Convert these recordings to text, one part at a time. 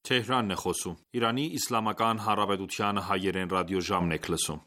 Թեհրանն է խոսում։ Իրանի Իսլամական Հանրապետության հայերեն ռադիոժամն եք լսում։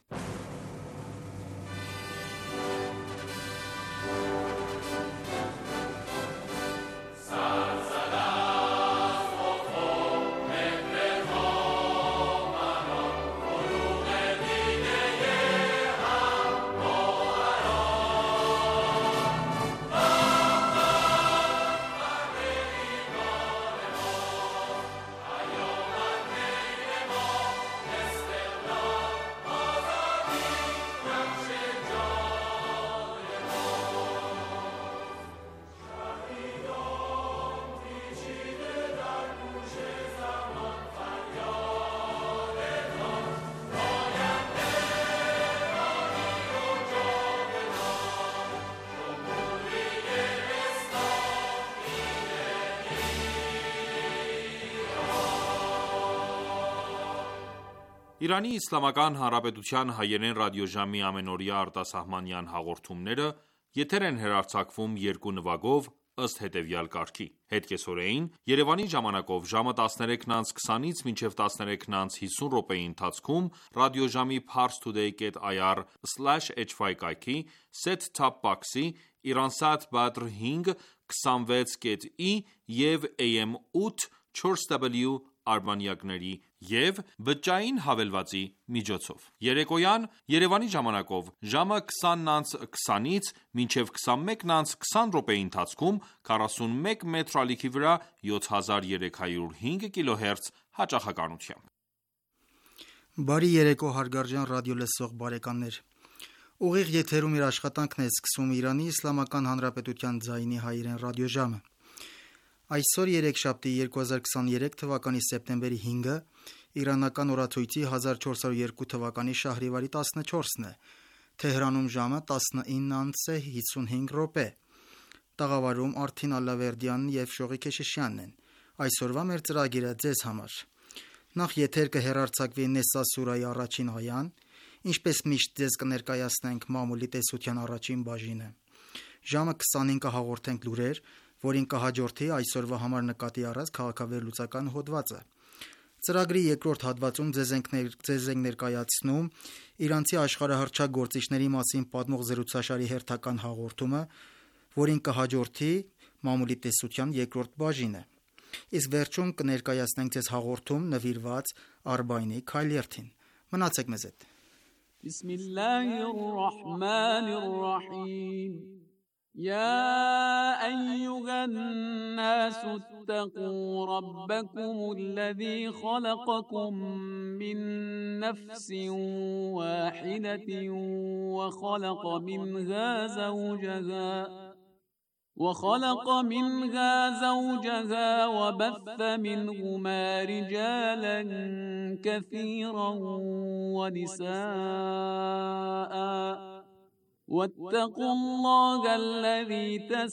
Իրանի Իսլամական Հանրապետության հայերեն ռադիոժամի ամենօրյա արտասահմանյան հաղորդումները եթեր են հեռարձակվում երկու նվագով ըստ հետևյալ կարգի. Հետկեսօրեին Երևանի ժամանակով ժամը 13:20-ից մինչև 13:50 րոպեի ընթացքում ռադիոժամի parstoday.ir/hy կայքի set-top box-ի Iransat Badr 5 26.i և AM 8 4W արբանյակների և բջջային հավելվածի միջոցով։ Երեկոյան Երևանի ժամանակով ժամը 20:20-ից մինչև 21:20 րոպեի ընթացքում 41 մետր ալիքի վրա 7305 կիլոհերց հաճախականությամբ։ Բարի երեկո հարգարժան ռադիոլսող բարեկամներ։ Ուղիղ եթերում իր աշխատանքն է սկսում Իրանի Իսլամական Հանրապետության ձայնի հայերեն ռադիոժամը։ Այսօր երեքշաբթի 2023 թվականի սեպտեմբերի 5-ը իրանական օրացույցի 1402 թվականի շահրիվարի 14-ն է։ Թեհրանում ժամը 19:55 րոպե։ Տաղավարում Արթին Ալլավերդյանն և Շողիկ Քեշիշյանն են։ Այսօրվա մեր ծրագիրը ձեզ համար։ Նախ եթեր կհեռարձակվի Նեսա սուրայի առաջին այան, ինչպես միշտ ձեզ կներկայացնենք մամուլի տեսության առաջին բաժինը։ Ժամը 25-ը հաղորդենք լուրեր, որին կհաջորդի այսօրվա համար նկատի առած քաղաքավերլուծական հոդվածը։ Ծրագրի երկրորդ հատվածում ձեզ ենք ներկայացնում իրանցի աշխարհահռչակ գործիչների մասին պատմող զրուցաշարի հերթական հաղորդումը, որին կհաջորդի մամուլի տեսության երկրորդ բաժինը։ Իսկ վերջում կներկայացնենք ձեզ հաղորդում նվիրված Արբայինի քայլերթին։ Մնացեք մեզ հետ։ Բիսմիլլահիռռահմանիռռահիմ يا أيها الناس اتقوا ربكم الذي خلقكم من نفس واحدة وخلق منها زوجها وبث منهما رجالا كثيرا ونساء واتقوا الله الذي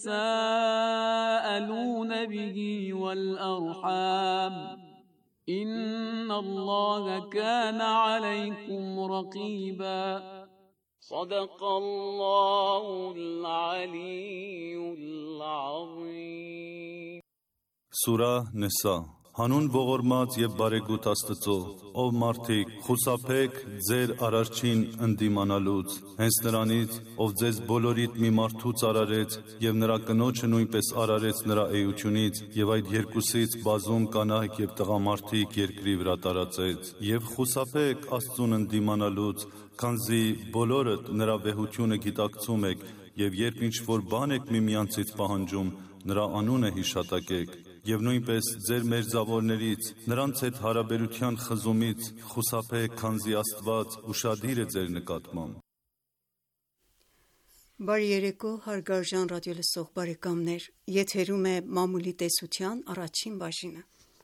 تساءلون به والأرحام إن الله كان عليكم رقيبا صدق الله العلي العظيم Սուրահ Նեսա Հանուն ողորմած և բարեգութ Աստծո, ով մարդիկ, խուսափեք ձեր Արարչին ընդդիմանալուց, հենց նրանից, ով ձեզ բոլորիդ մի մարդուց արարեց և նրա կնոջը նույնպես արարեց նրա էությունից և այդ երկուսից բազում կանայք և տղամարդիկ երկրի վրա տարածեց, և խուսափեք Աստծուն ընդդիմանալուց, քանզի բոլորդ նրա վեհությունը գիտակցում եք և երբ ինչ-որ բան եք միմյանցից պահանջում, նրա անունը հիշատակեք և նույնպես ձեր մերձավորներից, նրանց հետ հարաբերության խզումից խուսափեք, քանզի Աստված ուշադիր է ձեր նկատմամբ։ Բարի երեկո հարգարժան ռադիոլսող բարեկամներ, եթերում է մամուլի տեսության առաջին բաժինը։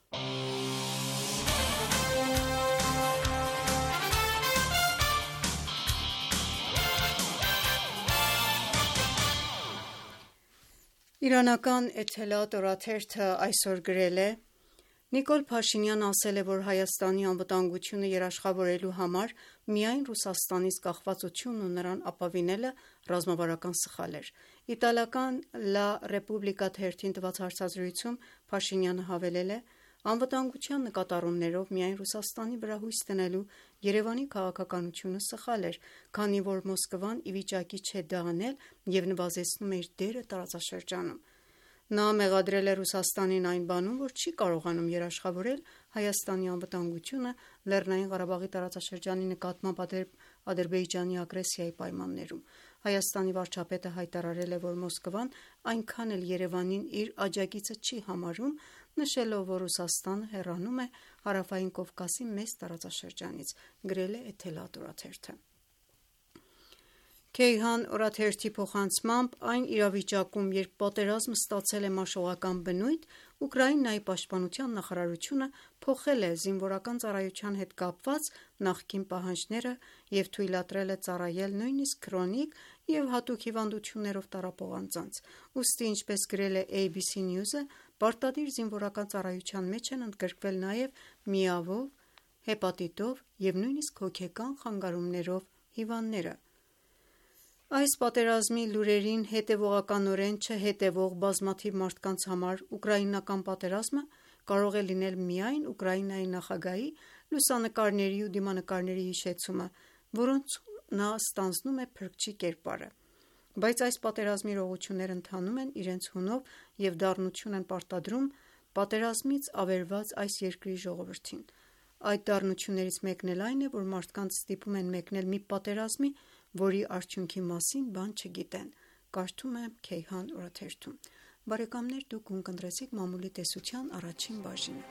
Իրանական Էթելատ օրաթերթը այսօր գրել է. Նիկոլ Փաշինյանն ասել է, որ Հայաստանի անվտանգությունը երաշխավորելու համար միայն Ռուսաստանից կախվածությունն ու նրան ապավինելը ռազմավարական սխալ էր։ Իտալական Լա Ռեպուբլիկա թերթին տված հարցազրույցում Փաշինյանը հավելել է. Անվտանգության նկատառումներով միայն Ռուսաստանի վրա հույս դնելու Երևանի քաղաքականությունը սխալ էր, քանի որ Մոսկվան ի վիճակի չէ դա անել և նվազեցնում է իր դերը տարածաշրջանում։ Նա մեղադրել է Ռուսաստանին այն բանում, որ չի կարողանում երաշխավորել Հայաստանի անվտանգությունը Լեռնային Ղարաբաղի տարածաշրջանի նկատմամբ Ադրբեջանի ագրեսիայի պայմաններում։ Հայաստանի վարչապետը հայտարարել է, որ Մոսկվան այնքան էլ Երևանին իր աջակիցը չի համարում, նշելով, որ Ռուսաստանը հեռանում է Հարավային Կովկասի մեծ տարածաշրջանից, գրել է Էթելատ օրաթերթը։ Քեյհան օրաթերթի փոխանցմամբ, այն իրավիճակում, երբ պատերազմը ստացել է մաշողական բնույթ, Ուկրաինայի պաշտպանության նախարարությունը փոխել է զինվորական ծառայության հետ կապված նախկին պահանջները և թույլատրել է ծառայել նույնիսկ քրոնիկ և հատուկ հիվանդություններով տառապող անձանց։ Ուստի, ինչպես գրել է ABC News-ը, պարտադիր զինվորական ծառայության մեջ են ընդգրկվել նաև միավոր, հեպատիտով և նույնիսկ հոգեկան խանգարումներով հիվանդները։ Այս պատերազմի լուրերին հետևողականորեն չհետևող բազմաթիվ մարդկանց համար ուկրաինական պատերազմը կարող է լինել միայն Ուկրաինայի նախագահի լուսանկարների ու դիմանկարների հիշեցումը, որոնցում նա ստանձնում է փրկչի կերպարը։ Բայց այս պատերազմի իրողություններն ընթանում են իրենց հունով և դառնություն են պարտադրում պատերազմից ավերված այս երկրի ժողովրդին։ Այդ դառնություններից մեկն էլ այն է, որ մարդկանց ստիպում են մեկնել մի պատերազմի, որի արդյունքի մասին բան չգիտեն։ Կարդում եմ Քեյհան օրաթերթում։ Բարեկամներ, դուք ունկնդրեցիք մամուլի տեսության առաջին բաժինը։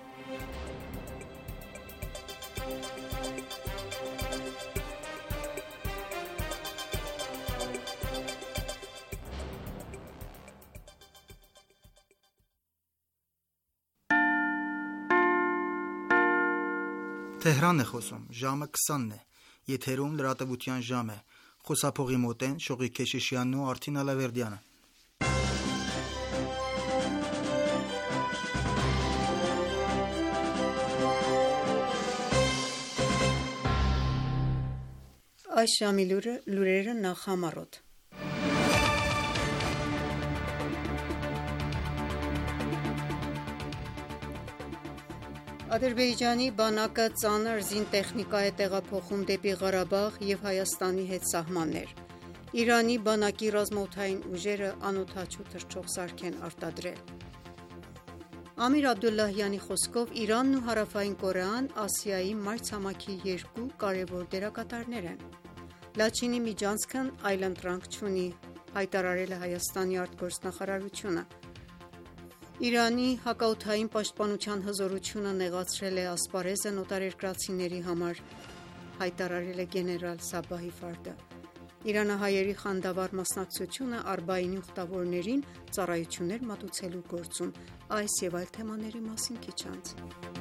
Թեհրան է խոսում, ժամը 20-ն է, եթերում լրատվության ժամ է, խոսափողի մոտ են Շողիկ Քեշիշյանն ու Արթին Ալավերդյանը։ Այս ժամի լուրերը նախ համառոտ։ Ադրբեջանի բանակը ծանր զինտեխնիկա է տեղափոխում դեպի Ղարաբաղ և Հայաստանի հետ սահմաններ։ Իրանի բանակի ռազմաօդային ուժերը անօդաչու թռչող սարք են արտադրել։ Ամիր Աբդոլլահյանի խոսքով Իրանն ու Հարավային Կորեան Ասիայի մայրցամաքի երկու կարևոր դերակատարներ են։ Լաչինի միջանցքն այլընտրանք չունի, հայտարարել է Հայաստանի արտգործնախարարությունը։ Իրանի հակաօդային պաշտպանության հզորությունը նեղացրել է ասպարեզն օտարերկրացիների համար, հայտարարել է գեներալ Սաբահի Ֆարդը։ Իրանահայերի խանդավառ մասնակցությունը Արբաինի ուխտավորներին ծառայություններ մատուցելու գործում։ Այս և այլ թեմաների մասին քիչ անց։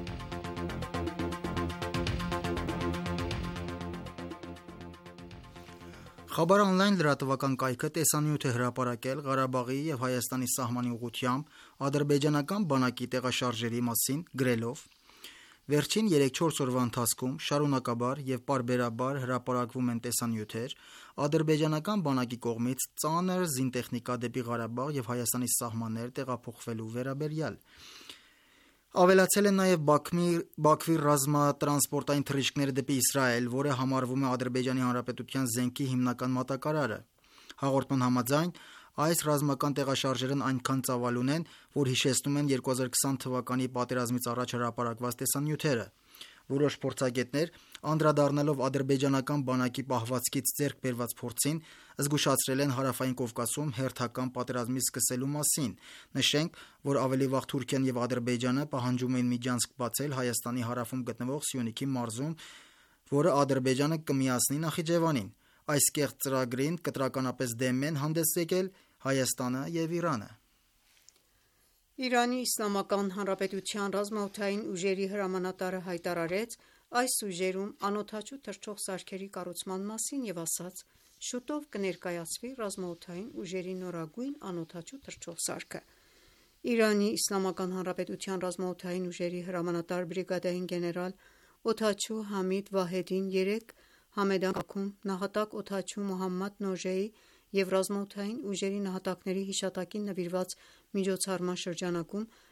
Խաբար on-line լրատվական կայքը տեսանյութ է հրապարակել Ղարաբաղի և Հայաստանի սահմանի ուղղությամբ ադրբեջանական բանակի տեղաշարժերի մասին, գրելով. Վերջին 3-4 օրվա ընթացքում շարունակաբար և պարբերաբար հրապարակվում են տեսանյութեր ադրբեջանական բանակի կողմից ծանր զինտեխնիկա դեպի Ղարաբաղ և Հայաստանի սահմաններ տեղափոխվելու վերաբերյալ։ Ավելացել են նաև Բաքվի ռազմատրանսպորտային թռիչքները դեպի Իսրայել, որը համարվում է Ադրբեջանի Հանրապետության զենքի հիմնական մատակարարը։ Հաղորդման համաձայն, այս ռազմական տեղաշարժերն այնքան ծավալուն են, որ հիշեցնում են 2020 թվականի պատերազմից առաջ հրապարակված տեսանյութերը։ Որոշ փորձագետներ, անդրադառնալով ադրբեջանական բանակի պահվածքից ձեռք բերված փորձին, զգուշացրել են Հարավային Կովկասում հերթական պատերազմի սկսելու մասին։ Նշենք, որ ավելի վաղ Թուրքիան և Ադրբեջանը պահանջում էին միջանցք բացել Հայաստանի հարավում գտնվող Սյունիքի մարզում, որը Ադրբեջանը կմիացնի Նախիջևանին։ Այս կեղծ ծրագրին կտրականապես դեմ են հանդես եկել Հայաստանը և Իրանը։ Իրանի Իսլամական Հանրապետության ռազմաօդային ուժերի հրամանատարը հայտարարեց այս ուժերում անօդաչու թռչող սարքերի կառուցման մասին և ասաց. շուտով կներկայացվի ռազմաօդային ուժերի նորագույն անօդաչու թռչող սարքը։ Իրանի Իսլամական Հանրապետության ռազմաօդային ուժերի հրամանատար բրիգադային գեներալ օդաչու Համիդ Վահեդին 3 Համեդան քաղաքում նահատակ օդաչու Մոհամմադ Նոժեի և ռազմաօդային ուժերի նահատակների հիշատակին նվիրված միջոցառման շրջանակում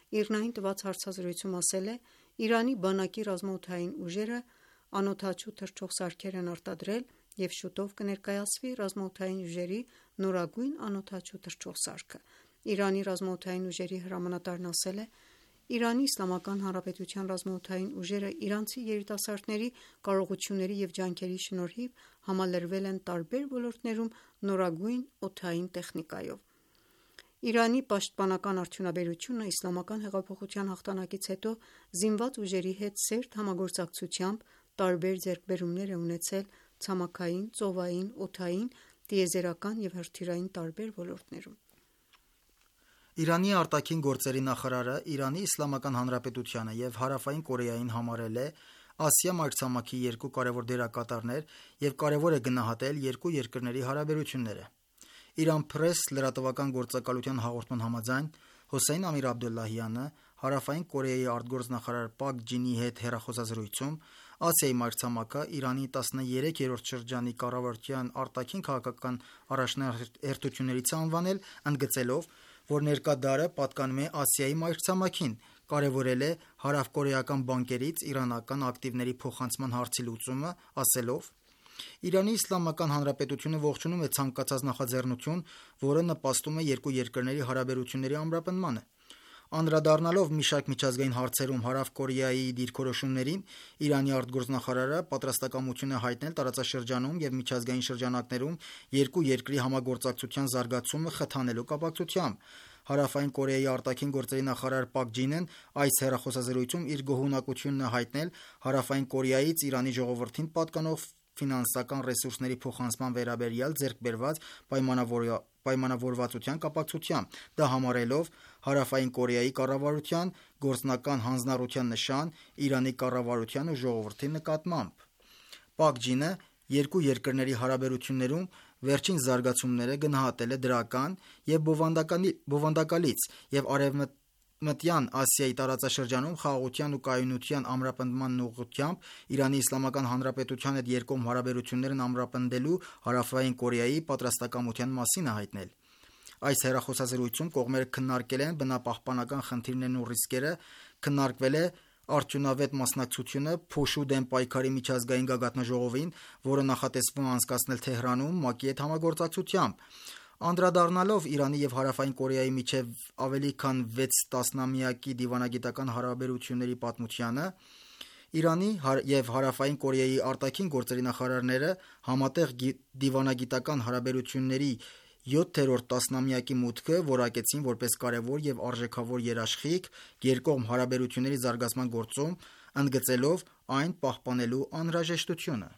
ԻՌՆԱ-ին տված հարցազրույցում ասել է. «Իրանի բանակի ռազմաօդային ուժերը անօդաչու թռչող սարքեր են արտադրել և շուտով կներկայացվի ռազմաօդային ուժերի նորագույն անօդաչու թռչող սարքը»։ Իրանի ռազմաօդային ուժերի հրամանատարն ասել է. «Իրանի Իսլամական Հանրապետության ռազմաօդային ուժերը իրանցի երիտասարդների կարողությունների և ջանքերի շնորհիվ համալրվել են տարբեր ոլորտներում նորագույն օդային տեխնիկայով»։ Իրանի պաշտպանական արդյունաբերությունը Իսլամական հեղափոխության հաղթանակից հետո զինված ուժերի հետ սերտ համագործակցությամբ տարբեր ձեռքբերումներ է ունեցել ցամաքային, ծովային, օդային, տիեզերական և հրթիռային տարբեր ոլորտներում։ Իրանի արտաքին գործերի նախարարը Իրանի Իսլամական Հանրապետությանը և Հարավային Կորեային համարել է Ասիա մայրցամաքի երկու կարևոր դերակատարներ և կարևոր է գնահատել երկու երկրների հարաբերությունները։ Iran Press լրատվական գործակալության հաղորդման համաձայն Հոսեյն Ամիր Աբդոլլահյանը Հարավային Կորեայի արտգործնախարար Պակ Ջինի հետ հեռախոսազրույցում Ասիայի մայրցամաքը Իրանի 13-րդ շրջանի կառավարության արտաքին քաղաքական առաջնահերթություններից է անվանել, ընդգծելով, որ ներկա դարը պատկանում է Ասիայի մայրցամաքին, կարևորել է հարավկորեական բանկերից իրանական ակտիվների փոխանցման հարցի լուծումը, ասելով. «Իրանի Իսլամական Հանրապետությունը ողջունում է ցանկացած նախաձեռնություն, որը նպաստում է երկու երկրների հարաբերությունների ամրապնդմանը»։ Անդրադառնալով մի շարք միջազգային հարցերում Հարավ-Կորեայի դիրքորոշումներին, Իրանի արտգործնախարարը պատրաստակամություն է հայտնել տարածաշրջանում և միջազգային շրջանակներում երկու երկրի համագործակցության զարգացումը խթանելու կապակցությամբ։ Հարավային Կորեայի արտաքին գործերի նախարար Պակ Ջինն այս հեռախոսազրույցում իր գոհունակությունն է հայտնել Հարավային Կորեայից Իրանի ժողովրդին պատկանող ֆինանսական ռեսուրսների փոխանցման վերաբերյալ ձեռք բերված պայմանավորվածության կապակցությամբ, դա համարելով Հարավային Կորեայի կառավարության գործնական հանձնառության նշան Իրանի կառավարության ու ժողովրդի նկատմամբ։ Պակ Ջինը երկու երկրների հարաբերություններում վերջին զարգացումները գնահատել է դրական և բովանդակալից և Արևմտյան Ասիայի տարածաշրջանում խաղաղության ու կայունության ամրապնդման ուղղությամբ Իրանի Իսլամական Հանրապետության հետ երկկողմ հարաբերություններն ամրապնդելու Հարավային Կորեայի պատրաստակամության մասին է հայտնել։ Այս հեռախոսազրույցում կողմերը քննարկել են բնապահպանական խնդիրներն ու ռիսկերը, քննարկվել է արդյունավետ մասնակցությունը փոշու դեմ պայքարի միջազգային գագաթնաժողովին, որը նախատեսվում է անցկացնել Թեհրանում ՄԱԿ-ի հետ համագործակցությամբ։ Անդրադառնալով Իրանի և Հարավային Կորեայի միջև ավելի քան 6 տասնամյակի դիվանագիտական հարաբերությունների պատմությանը, Իրանի և Հարավային Կորեայի արտաքին գործերի նախարարները համատեղ դիվանագիտական հարաբերությունների 7-րդ տասնամյակի մուտքը որակեցին որպես կարևոր և արժեքավոր երաշխիք երկկողմ հարաբերությունների զարգացման գործում, ընդգծելով այն պահպանելու անհրաժեշտությունը։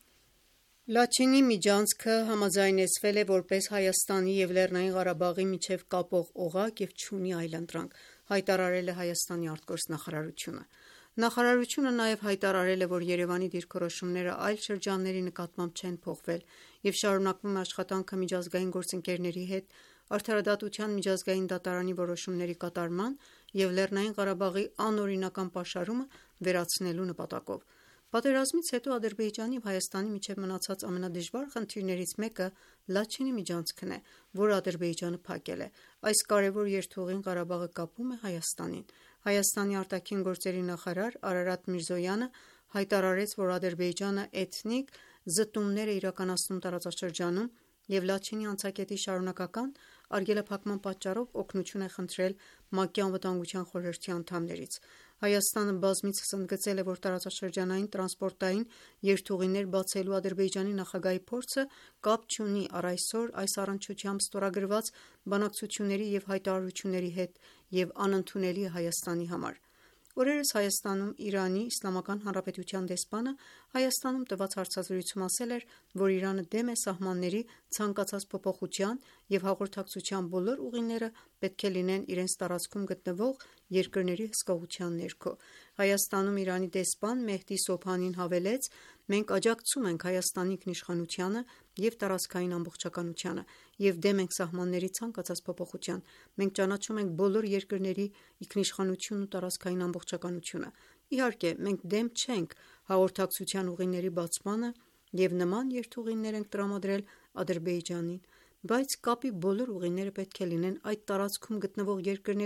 Լաչինի միջանցքը համաձայնեցվել է որպես Հայաստանի և Լեռնային Ղարաբաղի միջև կապող օղակ և չունի այլընտրանք, հայտարարել է Հայաստանի արտգործնախարարությունը։ Նախարարությունը նաև հայտարարել է, որ Երևանի դիրքորոշումները այլ շրջանների նկատմամբ չեն փոխվել և շարունակվում է աշխատանքը միջազգային գործընկերների հետ Արդարադատության միջազգային դատարանի որոշումների կատարման և Լեռնային Ղարաբաղի անօրինական պաշարումը վերացնելու նպատակով։ Պատերազմից հետո Ադրբեջանի և Հայաստանի միջև մնացած ամենադժվար խնդիրներից մեկը Լաչինի միջանցքն է, որը Ադրբեջանը փակել է։ Այս կարևոր երթուղին Ղարաբաղը կապում է Հայաստանին։ Հայաստանի արտաքին գործերի նախարար Արարատ Միրզոյանը հայտարարեց, որ Ադրբեջանը էթնիկ զտումներ է իրականացնում տարածաշրջանում և Լաչինի անցակետի շարունակական արգելափակման պատճառով օգնություն է խնդրել ՄԱԿ-ի Անվտանգության խորհրդի անդամներից։ Հայաստանը բազմիցս ընդգծել է, որ տարածաշրջանային տրանսպորտային երթուղիներ բացելու Ադրբեջանի նախագահի փորձը կապ չունի առ այսօր այս առնչությամբ ստորագրված բանակցությունների և հայտարարությունների հետ և անընդունելի է Հայաստանի համար։ Օրերս Հայաստանում Իրանի Իսլամական Հանրապետության դեսպանը Հայաստանում տված հարցազրույցում ասել էր, որ Իրանը դեմ է սահմանների ցանկացած փոփոխության և հաղորդակցության բոլոր ուղիները պետք է լինեն իրենց տարածքում գտնվող երկրների հսկողության ներքո։ Հայաստանում Իրանի դեսպան Մեհդի Սոբհանին հավելեց. «Մենք աջակցում ենք Հայաստանի ինքնիշխանությանը և տարածքային ամբողջականությանը և դեմ ենք սահմանների ցանկացած փոփոխության։ Մենք ճանաչում ենք բոլոր երկրների ինքնիշխանությունն ու տարածքային ամբողջականությունը։ Իհարկե, մենք դեմ չենք հաղորդակցության ուղիների բացմանը և նման երթուղիներ ենք տրամադրել Ադրբեջանին, բայց կապի բոլոր ուղիները պետք է լինեն այդ տարածքում գտնվող երկրների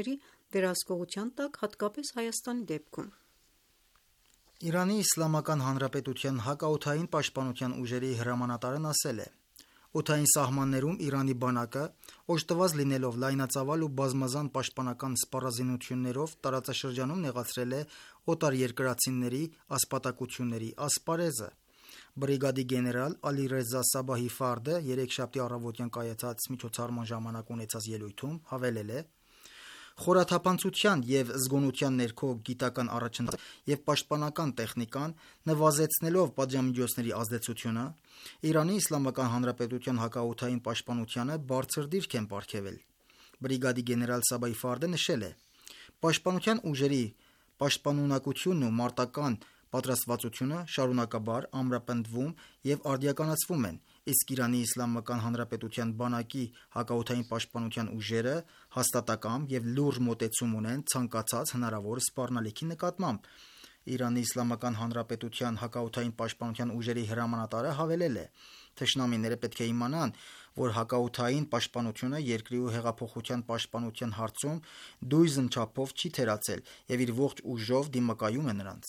վերահսկողության տակ, հատկապես Հայաստանի դեպքում։ Իրանի Իսլամական Հանրապետության հակաօդային պաշտպանության ուժերի հրամանատարն ասել է. օդային սահմաններում Իրանի բանակը, օժտված լինելով լայնածավալ ու բազմազան պաշտպանական սպառազինություններով, տարածաշրջանում նեղացրել է օտարերկրացիների ասպատակությունների ասպարեզը։ Բրիգադի գեներալ Ալիրեզա Սաբահի Ֆարդը երեքշաբթի առավոտյան կայացած միջոցառման ժամանակ ունեցած ելույթում հավելել է. խորաթափանցության և զգոնության ներքո գիտական առաջընթացը և պաշտպանական տեխնիկան, նվազեցնելով պատժամիջոցների ազդեցությունը, Իրանի Իսլամական Հանրապետության հակաօդային պաշտպանությանը բարձր դիրք են պարգևել։ Բրիգադի գեներալ Սաբահի Ֆարդը նշել է. պաշտպանության ուժերի պաշտպանունակությունն ու մարտական պատրաստվածությունը շարունակաբար ամրապնդվում և արդիականացվում են, իսկ Իրանի Իսլամական Հանրապետության բանակի հակաօդային պաշտպանության ուժերը հաստատակամ և լուրջ մոտեցում ունեն ցանկացած հնարավոր սպառնալիքի նկատմամբ։ Իրանի Իսլամական Հանրապետության հակաօդային պաշտպանության ուժերի հրամանատարը հավելել է. թշնամիները պետք է իմանան, որ հակաօդային պաշտպանությունը երկրի ու հեղափոխության պաշտպանության հարցում դույզն չափով չի թերացել և իր ողջ ուժով դիմակայում է նրանց։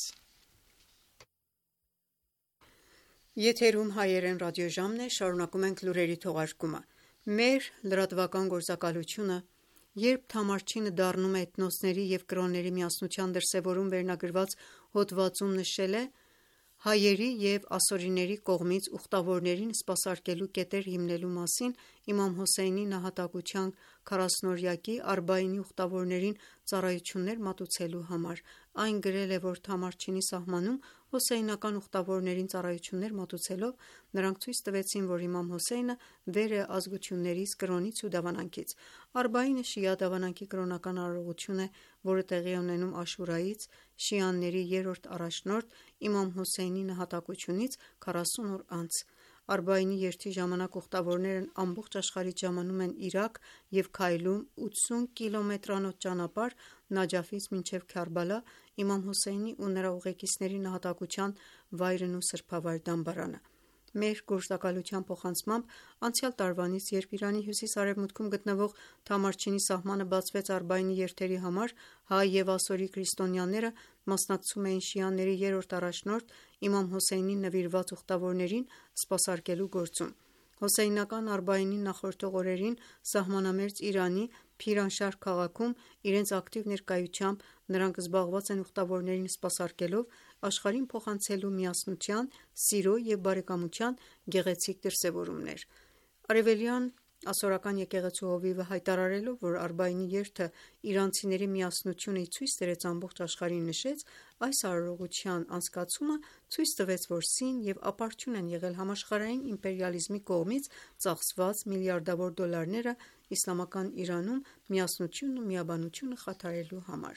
Եթերում հայերեն ռադիոժամն է, շարունակում ենք լուրերի թողարկումը։ Մեր լրատվական գործակալությունը, երբ Թամարչինը դառնում է էթնոսների և կրոնների միասնության դրսևորում վերնագրված հոդվածում նշել է. հայերի և ասորիների կողմից ուխտավորներին սպասարկելու կետեր հիմնելու մասին իմամ Հոսեյնի նահատակության 40-օրյակի Արբաինի ուխտավորներին ծառայություններ մատուցելու համար։ Այն գրել է, որ Թամարչինի սահմանում հոսեյնական ուխտավորներին ծառայություններ մատուցելով նրանք ցույց տվեցին, որ իմամ Հոսեյնը վեր է ազգություններից, կրոնից ու դավանանքից։ Արբաինը շիա դավանանքի կրոնական արարողություն է, որը տեղի է ունենում Աշուրայից, շիաների երրորդ առաջնորդ իմամ Հոսեյնի նահատակությունից 40 օր անց։ Արբաինի երթի ժամանակ ուխտավորներն ամբողջ աշխարհից ժամանում են Իրաք և քայլում 80 կիլոմետրանոց ճանապարհ Նաջաֆից մինչև Քարբալա՝ իմամ Հոսեյնի ու նրա ուղեկիցների նահատակության վայրն ու սրբավայր դամբարանը։ Մեր գործակալության փոխանցմամբ, անցյալ տարվանից, երբ Իրանի հյուսիս-արևմուտքում գտնվող Թամարչինի սահմանը բացվեց Արբաինի երթերի համար, հայ և ասորի քրիստոնյաները մասնակցում էին շիաների երրորդ առաջնորդ իմամ Հոսեյնին նվիրված ուխտավորներին սպասարկելու գործում։ Հոսեյնական Արբաինին նախորդող օրերին սահմանամերձ Իրանի Փիրանշահր քաղաքում իրենց ակտիվ ներկայությամբ նրանք զբաղված են ուխտավորներին սպասարկելով աշխարհին փոխանցելու միասնության, սիրո և բարեկամության գեղեցիկ դրսևորումներ։ Արևելյան ասորական եկեղեցու հովիվը հայտարարելով, որ Արբաինի երթը իրանցիների միասնությունը ցույց դրեց ամբողջ աշխարհին, նշեց. այս արարողության անցկացումը ցույց տվեց, որ սին և ապարդյուն են եղել համաշխարհային իմպերիալիզմի կողմից ծախսված միլիարդավոր դոլարները իսլամական Իրանում միասնությունն ու միաբանությունը խաթարելու համար։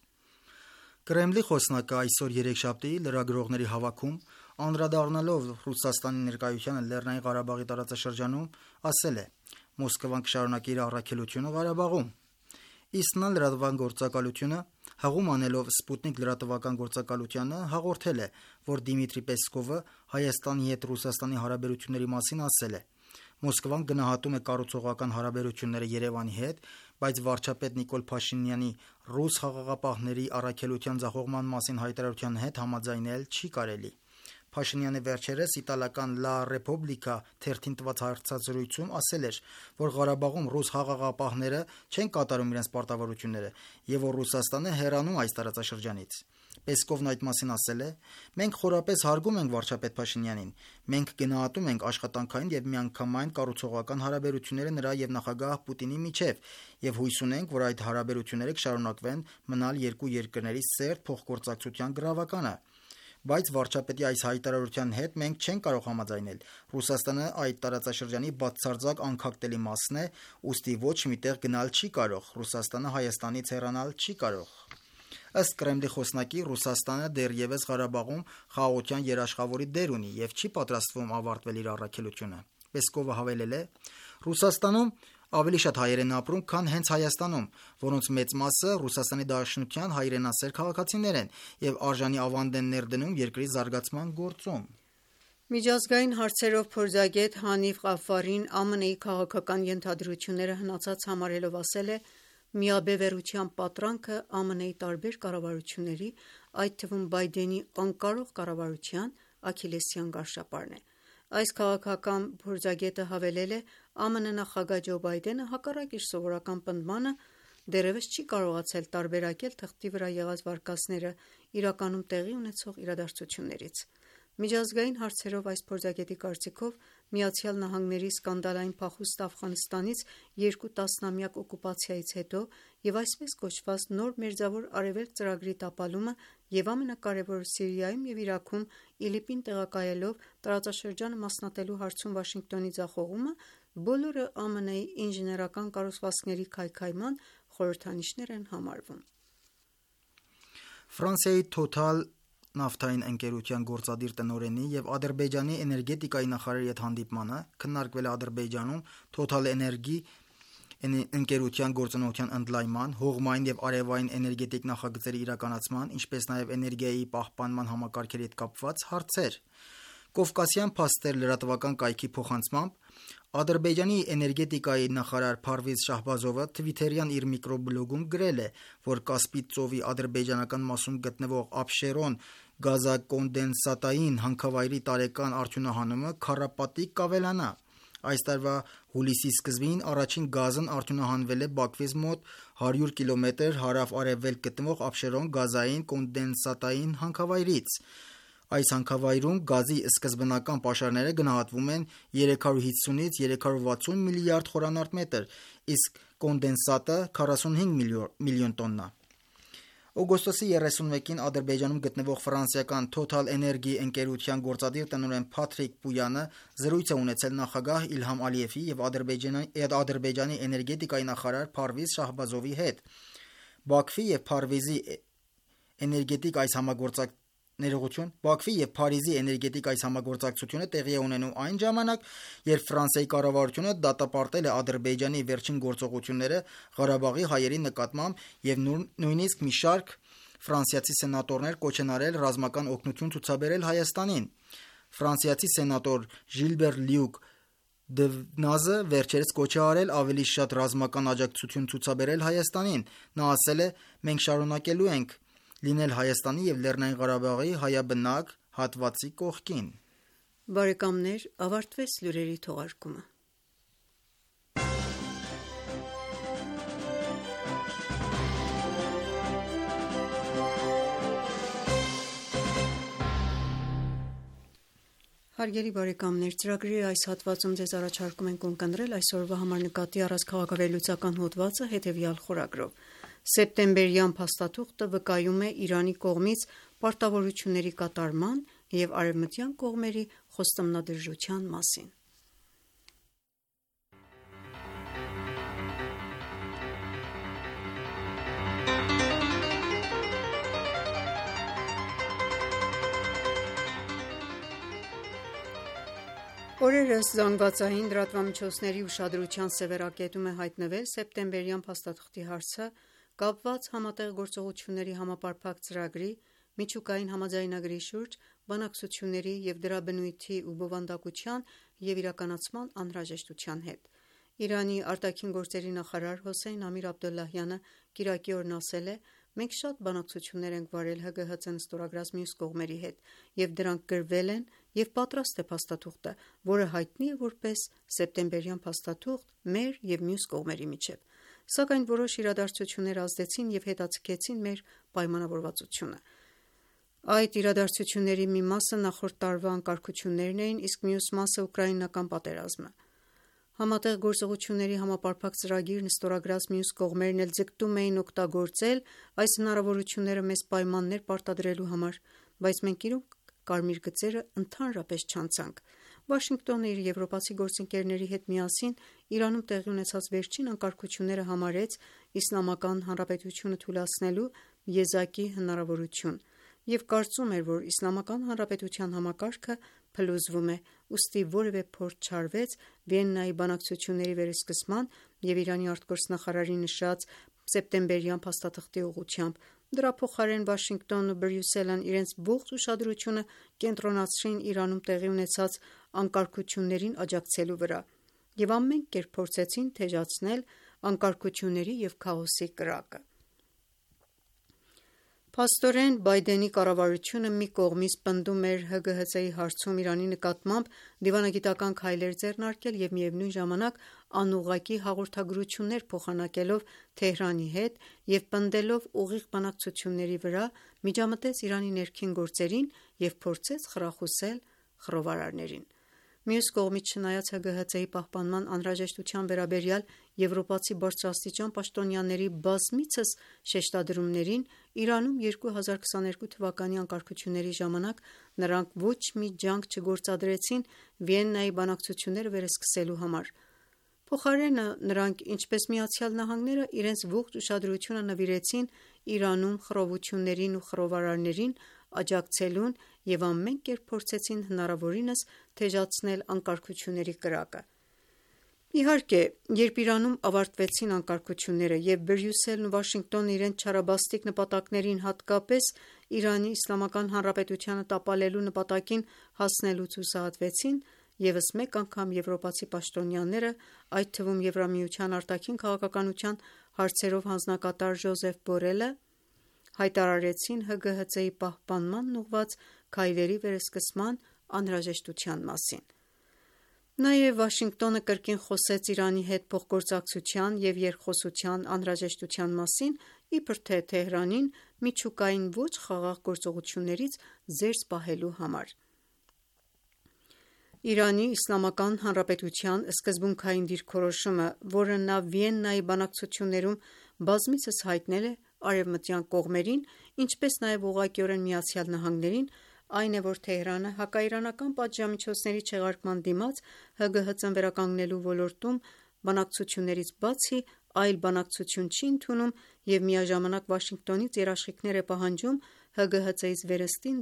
Կրեմլի խոսնակը այսօր երեքշաբթի լրագրողների հավաքում, անդրադառնալով Ռուսաստանի ներկայությանը Լեռնային Ղարաբաղի տարածաշրջանում, ասել է. Մոսկվան կշարունակի իր առաքելությունը Ղարաբաղում։ ԻՍՆԱ լրատվական գործակալությունը, հղում անելով Սպուտնիկ լրատվական գործակալությանը, հաղորդել է, որ Դիմիտրի Պեսկովը Հայաստանի հետ Ռուսաստանի հարաբերությունների մասին ասել է. Մոսկվան գնահատում է կառուցողական հարաբերությունները Երևանի հետ, բայց վարչապետ Նիկոլ Փաշինյանի ռուս խաղաղապահների առաքելության ձախողման մասին հայտարարության հետ համաձայնել չի կարելի։ Փաշինյանը վերջերս իտալական «Լա Ռեպոբլիկա» թերթին տված հարցազրույցում ասել էր, որ Ղարաբաղում ռուս խաղաղապահները չեն կատարում իրենց պարտավորությունները և որ Ռուսաստանը հեռանում այս տարածաշրջանից։ Պեսկովն այդ մասին ասել է. «Մենք խորապես հարգում ենք վարչապետ Փաշինյանին, մենք գնահատում ենք աշխատանքային և միանգամայն կառուցողական հարաբերությունները նրա և նախագահ Պուտինի միջև և հույս ունենք, որ այդ հարաբերությունները կշարունակվեն մնալ երկու երկրների սերտ փոխգործակցության գրավականը։ Բայց վարչապետի այս հայտարարության հետ մենք չենք կարող համաձայնել։ Ռուսաստանը այդ տարածաշրջանի բացարձակ անկախտելի մասն է, ուստի ոչ մի տեղ գնալ չի կարող, Ռուսաստանը Հայաստանից հեռանալ չի կարող»։ Ըստ Կրեմլի խոսնակի, Ռուսաստանը դեռևս Ղարաբաղում խաղաղության երաշխավորի դեր ունի և չի պատրաստվում ավարտվել իր առաքելությունը։ Պեսկովը հավելել է. «Ռուսաստանում ավելի շատ հայեր են ապրում, քան հենց Հայաստանում, որոնց մեծ մասը Ռուսաստանի Դաշնության հայրենասեր քաղաքացիներ են և արժանի ավանդ են ներդնում երկրի զարգացման գործում»։ Միջազգային հարցերով փորձագետ Հանիվ Ղաֆարին ԱՄՆ-ի քաղաքական ենթադրությունները հնացած համարելով ասել է. միաբևեռության պատրանքը ԱՄՆ-ի տարբեր կառավարությունների, այդ թվում Բայդենի անկարող կառավարության աքիլեսյան գարշապարն է։ Այս քաղաքական փորձագետը հավելել է. ԱՄՆ նախագահ Ջո Բայդենը, հակառակ իր սովորական պնդմանը, դեռևս չի կարողացել տարբերակել թղթի վրա եղած վարկածները իրականում տեղի ունեցող իրադարձություններից։ Միջազգային հարցերով այս փորձագետի կարծիքով ԱՄՆ-ի սկանդալային փախուստը Աֆղանստանից 2 տասնամյակ օկուպացիայից հետո և այսպես կոչված նոր մերձավոր արևելք ծրագրի տապալումը և ամենակարևորը Սիրիայում և Իրաքում ԻԼԻՊ-ին տեղակայելով տարածաշրջանը մասնատելու հարցում Վաշինգտոնի ձախողումը բոլորը ԱՄՆ-ի ինժեներական կառուցվածքների քայքայման խորհրդանիշներ են համարվում։ Ֆրանսիայի Total նավթային ընկերության գործադիր տնօրենի և Ադրբեջանի էներգետիկայի նախարարի հետ հանդիպմանը քննարկվել է Ադրբեջանում Total Էներգի ընկերության գործունեության ընդլայնման, հողմային և արևային էներգետիկ նախագծերի իրականացման, ինչպես նաև էներգիայի պահպանման համակարգերի հետ կապված հարցեր։ Կովկասյան փաստեր լրատվական կայքի փոխանցմամբ Ադրբեջանի էներգետիկայի նախարար Փարվեզ Շահբազովը թվիթերյան իր միկրոբլոգում գրել է, որ Կասպից ծովի ադրբեջանական մասում գտնվող Աբշերոն գազակոնդենսատային հանքավայրի տարեկան արդյունահանումը քառապատիկ կավելանա։ Այս տարվա հուլիսի սկզբին առաջին գազն արդյունահանվել է Բաքվից մոտ 100 կիլոմետր հարավ-արևելք գտնվող Աբշերոն գազային կոնդենսատային հանքավայրից։ Այս հանքավայրում գազի սկզբնական պաշարները գնահատվում են 350-ից 360 միլիարդ խմ, իսկ կոնդենսատը 45 միլիոն տոննա։ Օգոստոսի 31-ին Ադրբեջանում գտնվող ֆրանսիական Total Էներգի ընկերության գործադիր տնօրեն Փաթրիկ Պույանը զրույց է ունեցել նախագահ Իլհամ Ալիևի և Ադրբեջանի էներգետիկայի նախարար Փարվեզ Շահբազովի հետ։ Բաքվի և Փարիզի էներգետիկ այս համագործակցությունը տեղի է ունենում այն ժամանակ, երբ Ֆրանսիայի կառավարությունը դատապարտել է Ադրբեջանի վերջին գործողությունները Ղարաբաղի հայերի նկատմամբ և նույնիսկ մի շարք ֆրանսիացի սենատորներ կոչ են արել ռազմական օգնություն ցուցաբերել Հայաստանին։ Ֆրանսիացի սենատոր Ժիլբեր Լյուկ Դևնազը վերջերս կոչ է արել ավելի շատ ռազմական աջակցություն ցուցաբերել Հայաստանին։ Նա ասել է. «Մենք շարունակելու ենք լինել Հայաստանի և Լեռնային Ղարաբաղի հայաբնակ հատվածի կողքին»։ Բարեկամներ, ավարտվեց լուրերի թողարկումը։ Հարգելի բարեկամներ, ծրագրի այս հատվածում ձեզ առաջարկում ենք ունկնդրել այսօրվա համար նկատի առած քաղաքավերլուծական հոդվածը հետևյալ խորագրով։ Սեպտեմբերյան փաստաթուղթը վկայում է Իրանի կողմից պարտավորությունների կատարման և արևմտյան կողմերի խոստումնադրժության մասին։ Օրերս զանգվածային լրատվամիջոցների ուշադրության սևեռակետում է հայտնվել սեպտեմբերյան փաստաթղթի հարցը կապված համատեղ գործողությունների համապարփակ ծրագրի, միջուկային համաձայնագրի շուրջ բանակցությունների և դրա բնույթի ու բովանդակության և իրականացման անհրաժեշտության հետ։ Իրանի արտաքին գործերի նախարար Հոսեյն Ամիր Աբդոլլահյանը կիրակի օրն ասել է. «Մենք շատ բանակցություններ ենք վարել ՀԳՀԾ-ն ստորագրած մյուս կողմերի հետ, և դրանք գրվել են և պատրաստ է փաստաթուղթը, որը հայտնի է որպես սեպտեմբերյան փաստաթուղթ մեր և մյուս կողմերի միջև։ Սակայն որոշ իրադարձություններ ազդեցին և հետաձգեցին մեր պայմանավորվածությունը։ Այդ իրադարձությունների մի մասը նախորդ տարվա անկարգություններն էին, իսկ մյուս մասը ուկրաինական պատերազմը։ Համատեղ գործողությունների համապարփակ ծրագիրն ստորագրած մյուս կողմերն էլ ձգտում էին օգտագործել այս հնարավորությունները մեզ պայմաններ պարտադրելու համար, բայց մենք իրոք կարմիր գծերը ընդհանրապես չանցանք։ Վաշինգտոնը իր եվրոպացի գործընկերների հետ միասին Իրանում տեղի ունեցած վերջին անկարգությունները համարեց Իսլամական Հանրապետությունը թուլացնելու եզակի հնարավորություն և կարծում էր, որ Իսլամական Հանրապետության համակարգը փլուզվում է, ուստի որևէ փորձ չարվեց Վիեննայի բանակցությունների վերսկսման և Իրանի ԱԳ նշած սեպտեմբերյան փաստաթղթի ուղղությամբ։ Դրա փոխարեն Վաշինգտոնն ու Բրյուսելն իրենց ողջ ուշադրությունը կենտրոնացրին Իրանում տեղի ունեցած անկարգություններին աջակցելու վրա և ամեն կերպ փորձեցին թեժացնել անկարգությունների և քաոսի կրակը։ Փաստորեն, Բայդենի կառավարությունը մի կողմից պնդում էր ՀԳՀԾ-ի հարցում Իրանի նկատմամբ դիվանագիտական քայլեր ձեռնարկել և միևնույն ժամանակ անուղղակի հաղորդագրություններ փոխանակելով Թեհրանի հետ և պնդելով ուղիղ բանակցությունների վրա, միջամտեց Իրանի ներքին գործերին և փորձեց խրախուսել խռովարարներին։ Մյուս կողմից, չնայած ՀԳՀԾ-ի պահպանման անհրաժեշտության վերաբերյալ եվրոպացի բարձրաստիճան պաշտոնյաների բազմիցս շեշտադրումներին, Իրանում 2022 թվականի անկարգությունների ժամանակ նրանք ոչ մի ջանք չգործադրեցին Վիեննայի բանակցությունները վերսկսելու համար։ Փոխարենը, նրանք, ինչպես ԱՄՆ-ը, իրենց ողջ ուշադրությունը նվիրեցին Իրանում խռովություններին ու խռովարարներին աջակցելուն և ամեն կերպ փորձեցին հնարավորինս թեժացնել անկարգությունների կրակը։ Իհարկե, երբ Իրանում ավարտվեցին անկարգությունները և Բրյուսելն ու Վաշինգտոնը իրենց չարաբաստիկ նպատակներին, հատկապես Իրանի Իսլամական Հանրապետությանը տապալելու նպատակին հասնելուց հուսահատվեցին, ևս մեկ անգամ եվրոպացի պաշտոնյաները, այդ թվում Եվրամիության արտաքին քաղաքականության հարցերով հանձնակատար Ժոզեֆ Բորելը, հայտարարեցին ՀԳՀԾ-ի պահպանմանն ուղղված քայլերի վերսկսման անհրաժեշտության մասին։ Նաև Վաշինգտոնը կրկին խոսեց Իրանի հետ փոխգործակցության և երկխոսության անհրաժեշտության մասին, իբր թե Թեհրանին միջուկային ոչ խաղաղ գործողություններից զերծ պահելու համար։ Իրանի Իսլամական Հանրապետության սկզբունքային դիրքորոշումը, որը նա Վիեննայի բանակցություններում բազմիցս հայտնել է արևմտյան կողմերին, ինչպես նաև ուղղակիորեն ԱՄՆ-ին, այն է, որ Թեհրանը հակաիրանական պատժամիջոցների չեղարկման դիմաց ՀԳՀԾ-ն վերականգնելու ոլորտում բանակցություններից բացի այլ բանակցություն չի ընդունում և միաժամանակ Վաշինգտոնից երաշխիքներ է պահանջում ՀԳՀԾ-ից վերստին